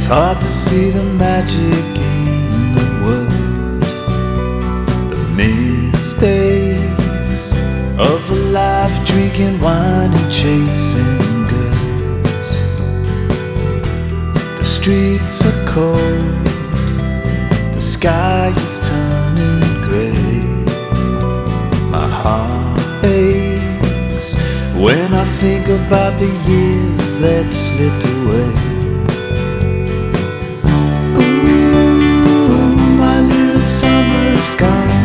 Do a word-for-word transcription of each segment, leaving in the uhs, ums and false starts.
hard to see the magic in the world. The mistakes of a life drinking wine and chasing girls. The streets are cold, the sky is turning grey. My heart aches when I think about the years that slipped away. Summer's gone.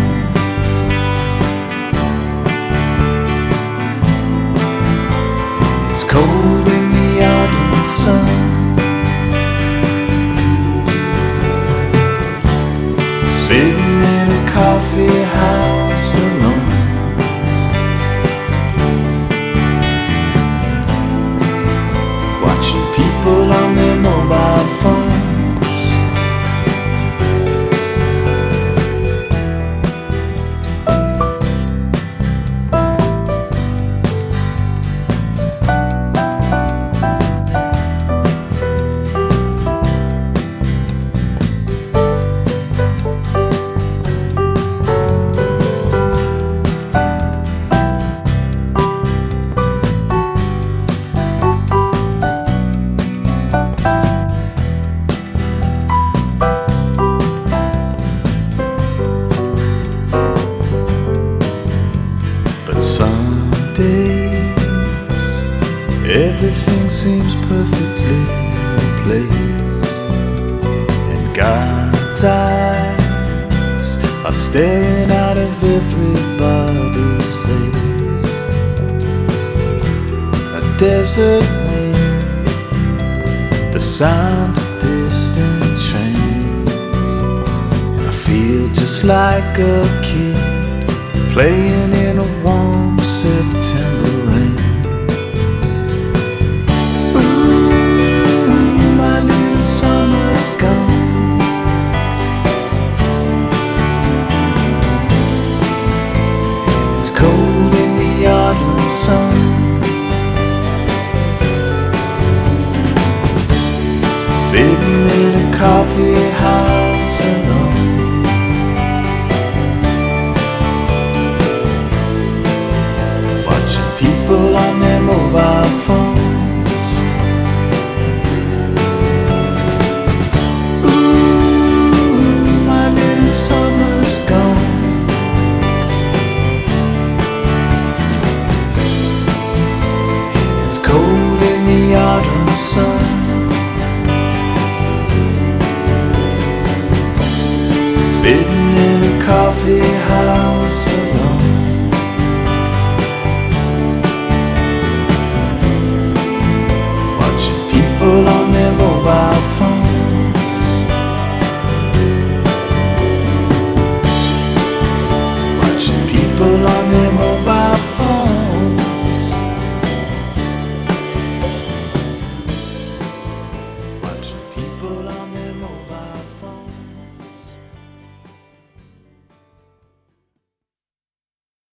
It's cold in the autumn sun. Sitting in a coffee house alone. Watching people on their mobile phones. Some days everything seems perfectly in place, and God's eyes are staring out of everybody's face. A desert wind, the sound of distant trains, and I feel just like a kid playing in a warm September rain. Ooh, my little summer's gone. It's cold in the autumn sun. Sitting in a coffee house alone. On their mobile phones. Ooh, my little summer's gone. It's cold in the autumn sun. Sitting in a coffee house